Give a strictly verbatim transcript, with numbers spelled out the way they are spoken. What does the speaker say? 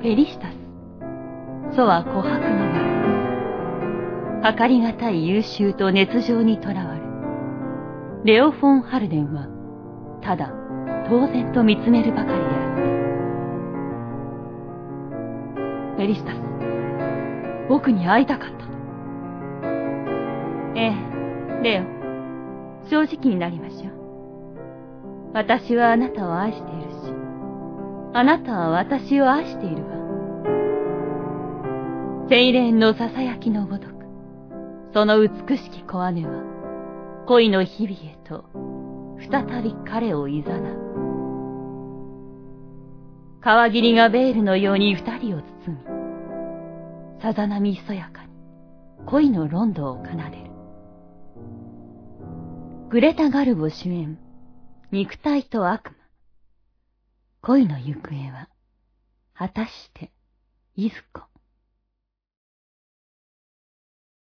ェリシタス、そは琥珀のバラ。計りがたい優秀と熱情にとらわれ、レオ・フォン・ハルデンは、ただ、当然と見つめるばかりであった。フェリシタス、僕に会いたかったの。ええ、レオ、正直になりましょう。私はあなたを愛しているし、あなたは私を愛しているわ。セイレーンのささやきのごとく、その美しき小姉は、恋の日々へと、再び彼を誘う。川霧がベールのように二人を包み、さざ波ひそやかに恋のロンドを奏でる。グレタ・ガルボ主演、肉体と悪魔。恋の行方は、果たして、いずこ。